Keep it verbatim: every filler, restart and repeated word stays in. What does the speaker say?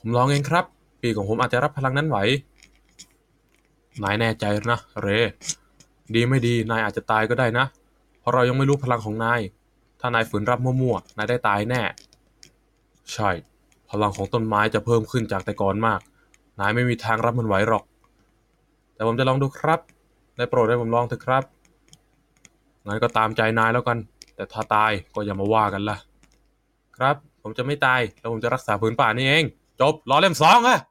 ผมลองเองครับปีกของผมอาจจะรับพลังนั้นไหวนายแน่ใจนะเรดีไม่ดีนายอาจจะตายก็ได้นะเพราะเรายังไม่รู้พลังของนายถ้านายฝืนรับมั่วๆนายได้ตายแน่ใช่พลังของต้นไม้จะเพิ่มขึ้นจากแต่ก่อนมากนายไม่มีทางรับมันไหวหรอกแต่ผมจะลองดูครับได้โปรดให้ผมลองเถอะครับงั้นก็ตามใจนายแล้วกันแต่ถ้าตายก็อย่ามาว่ากันล่ะครับผมจะไม่ตายแล้วผมจะรักษาผืนป่านี่เองจบล้อเล่มสองอะ